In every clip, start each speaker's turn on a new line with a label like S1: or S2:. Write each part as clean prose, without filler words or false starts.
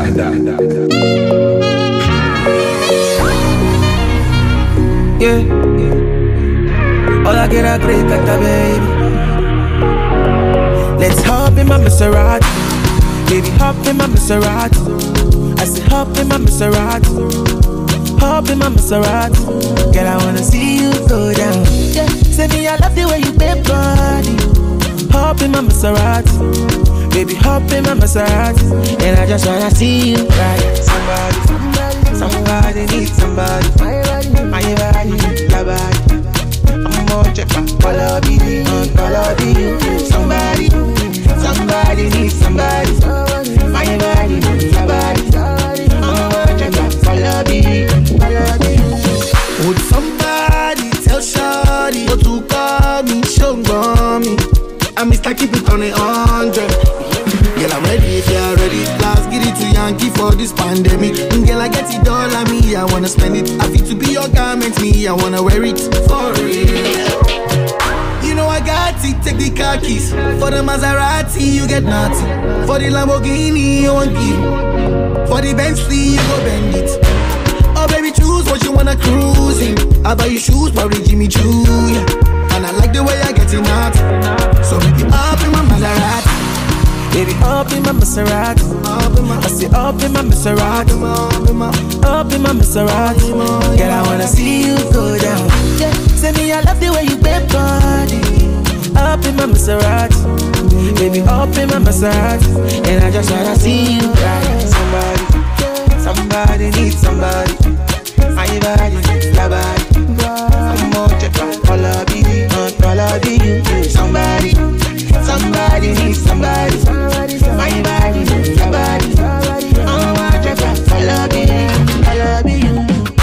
S1: Yeah. All I get a great at the baby. Let's hop in my Maserati. Baby, hop in my Maserati. I said hop in my Maserati. Hop in my Maserati. Girl, I wanna see you go down. Yeah. Say me, I love the way you bend body. Hop in my Maserati. Baby, hop in my Maserati. And I just wanna see you ride. Somebody needs somebody. My body, your body. I'm more check my quality, you. Somebody needs somebody. My body, your body. I'm more check my quality.
S2: Would somebody tell Shawty to call me, show me? I Mr. Keep it on 100. Girl, I'm ready if you're ready. Last get it to Yankee for this pandemic. Girl, I get it all on me, I wanna spend it. I feel to be your garment, me, I wanna wear it for real. You know I got it, take the car keys. For the Maserati, you get nothing. For the Lamborghini, you want give. For the Bentley, you go bend it. Oh baby, choose what you wanna cruise in. I buy you shoes, probably Jimmy Choo, yeah. And I like the way I get it out. So baby, up in my Maserati.
S1: Baby, up in my Maserati. I say up in my Maserati. Up in my Maserati. Girl, I wanna see you go down. Yeah. Say me, I love the way you bend body. Up in my Maserati. Baby, up in my Maserati. And I just wanna see you ride. Somebody needs somebody. My body, your body. I'm more check all I be you. Somebody needs somebody. My body, your body. I'm more check all I be you.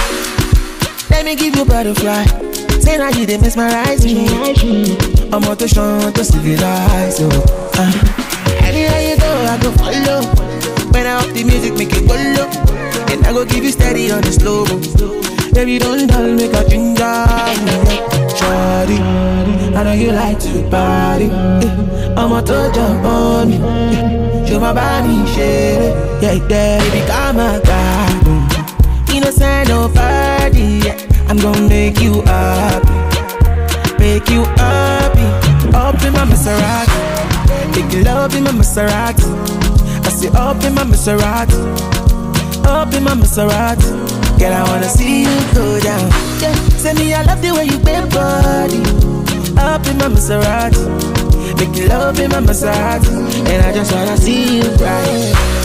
S1: Let me give you butterfly. Say now you dey mesmerize me. I'm on to show to civilize you. Anywhere you go, I go follow. When I up the music, make it go low. And I go give you steady on the slow. Baby, don't dull, make a ginger. Shawty, I know you like to party. I'm on to jump on me. Show my body, share it. Yeah, baby, come on, God. Innocent, no party. I'm gonna make you happy. Make you happy. Up in my Maserati. Make you love in my Maserati. I say up in my Maserati. Up in my Maserati. Girl, I wanna see you go down. Yeah. Say me, I love the way you bend body. Up in my Maserati. Make you love in my Maserati. And I just wanna see you ride.